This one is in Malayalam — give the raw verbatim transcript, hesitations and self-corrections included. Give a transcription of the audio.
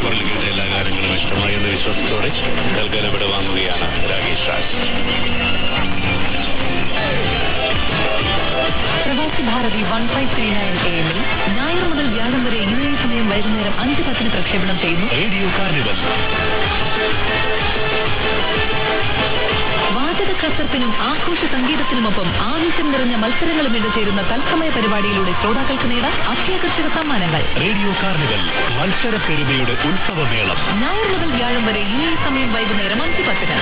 കുരൽ കേട്ട എല്ലാ ഗാനങ്ങളും ഇഷ്ടമായി എന്ന വിശ്വാസത്തോടെ തൽക്കാലം ഇവിടെ വാങ്ങുകയാണ് Rakesh Raj. Pravasi Bharathi one five three nine A എമ്മിൽ ഞായർ മുതൽ വ്യാഴം വരെ യു എ സമയം വൈകുന്നേരം അഞ്ച് പത്തിന് പ്രക്ഷേപണം ചെയ്യുന്നു റേഡിയോ കാർണിവൽ. വാചക കസർപ്പിനും ആഘോഷ സംഗീതത്തിനുമൊപ്പം ആവേശം നിറഞ്ഞ മത്സരങ്ങളും ഇടചേരുന്ന തത്സമയ പരിപാടിയിലൂടെ ശ്രോതാക്കൾക്ക് നേടാം അത്യാകർഷക സമ്മാനങ്ങൾ. റേഡിയോ കാർണിവൽ മത്സര പെരുമയുടെ ഉത്സവമേളം. ഞായർ മുതൽ വ്യാഴം വരെ യു എ സമയം വൈകുന്നേരം അഞ്ച് പത്തിന്.